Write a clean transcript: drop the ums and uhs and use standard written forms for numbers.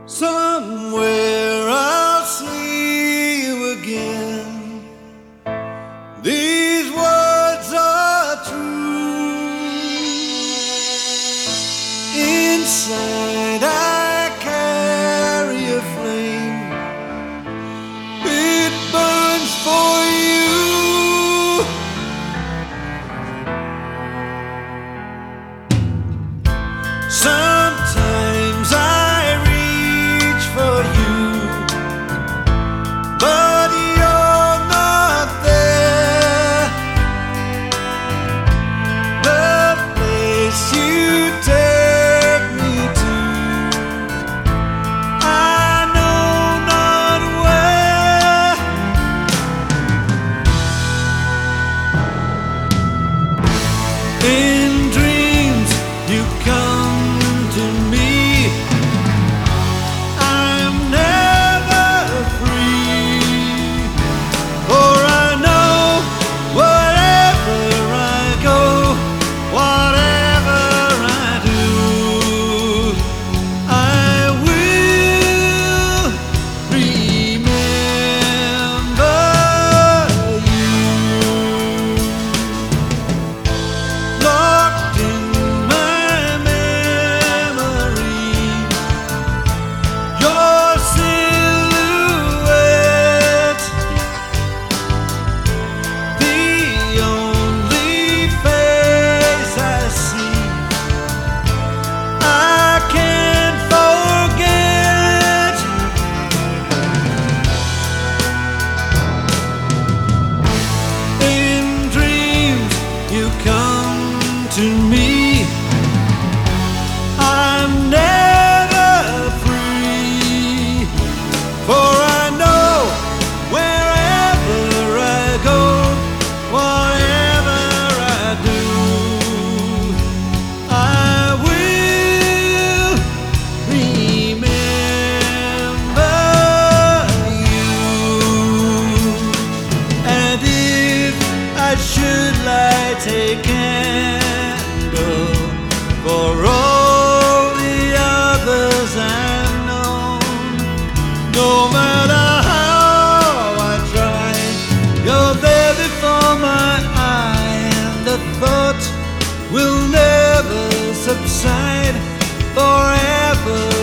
Somewhere I'll see you again. These words are true. Inside I carry a flame. It burns for you. Sometimes I reach for you, but you're not there. The place you take me to, I know not where. In dreams you come to me. I'm never free, for I know wherever I go, whatever I do, I will remember you. Locked in my memory, your silhouette, the only face I see, I can't forget. In dreams you come to me. I'm never free, for I know wherever I go, whatever I do, I will remember you. And if I should light a candle for all the others I've known, no matter how I try, you're there before my eye, and the thought will never subside forever.